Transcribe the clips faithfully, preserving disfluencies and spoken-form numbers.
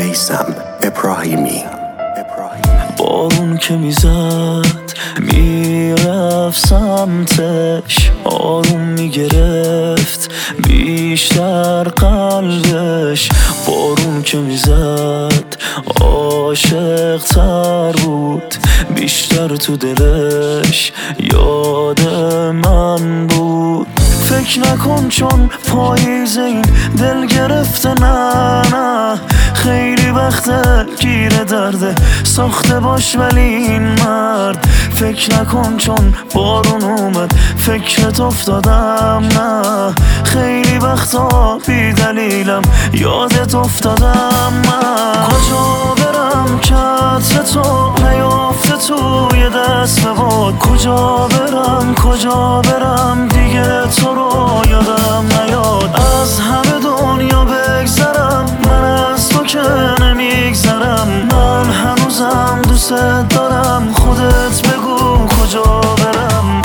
میثم ابراهیمی. بارون که میزد میرفت سمتش، آروم میگرفت بیشتر قلبش. بارون که میزد عاشق تر بود، بیشتر تو دلش یاد من بود. فکر نکن چون پاییز این دل گرفته، نه نه خیلی وقته گیر درده ساخته باش ولی این مرد. فکر نکن چون بارون اومد فکرت افتادم، نه خیلی وقتا بی دلیلم یادت افتادم. من کجا برم که عطر تو نیافته توی دست باد؟ کجا برم کجا برم دیگه تو رو یادم نیاد. از همه دنیا بگذرم من از تو که نمیگذرم. من هنوزم دوست دارم، خودت بگو کجا برم.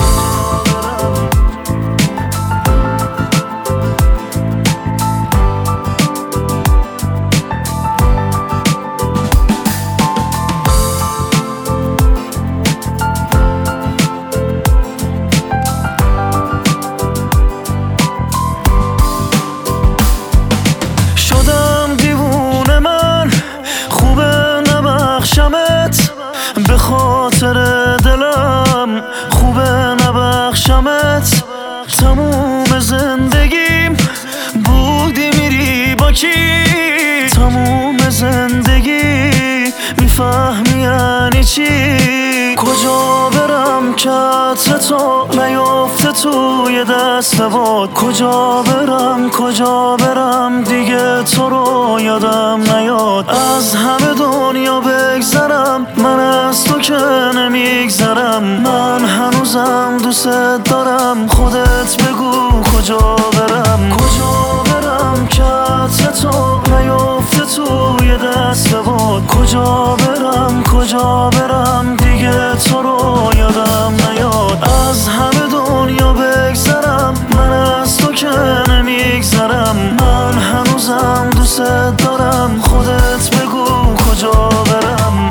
به خاطر دلم خوبه نبخشمت. تموم زندگیم بودی میری با کی؟ تموم زندگی میفهمی یعنی چی؟ کجا برم که عطر تو نیافته توی دست باد؟ کجا برم کجا برم دیگه تو رو یادم نیاد. از همه دنیا بگذرم من از تو که نمیگذرم. من هنوزم دوست دارم، خودت بگو کجا برم. کجا برم که عطر تو نیافته توی دست باد؟ کجا برم کجا برم دیگه تو رو یادم نیاد. از همه دنیا بگذرم من از تو که نمیگذرم. من هنوزم دوست دارم، خودت بگو کجا برم.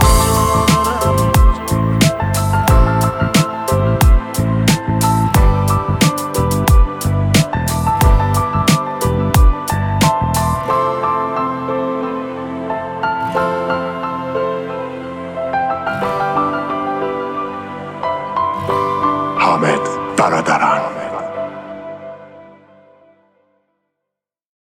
حامد برادران.